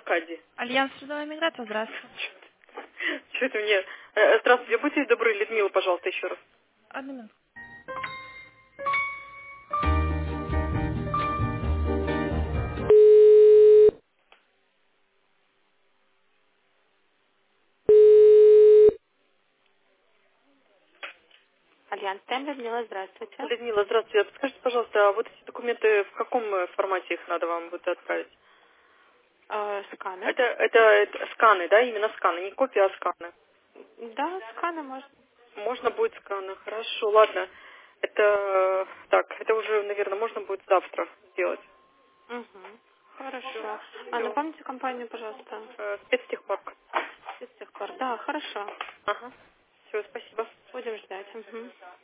Аркадий. Альянс трудовая миграция, здравствуйте. Что это мне? Здравствуйте, будьте добры, Людмила, пожалуйста, еще раз. Одну минуту. Альянс Тем, Людмила, здравствуйте. Людмила, здравствуйте. Подскажите, пожалуйста, а вот эти документы, в каком формате их надо вам будет отправить? Сканы? Это сканы, да, именно сканы, не копия, а сканы. Да, сканы можно. Можно будет сканы, хорошо, ладно. Это, так, это уже, наверное, можно будет завтра сделать. Угу. Хорошо. Все. Напомните компанию, пожалуйста. Спецтехпарк. Спецтехпарк. Да, хорошо. Ага. Все, спасибо. Будем ждать. Угу.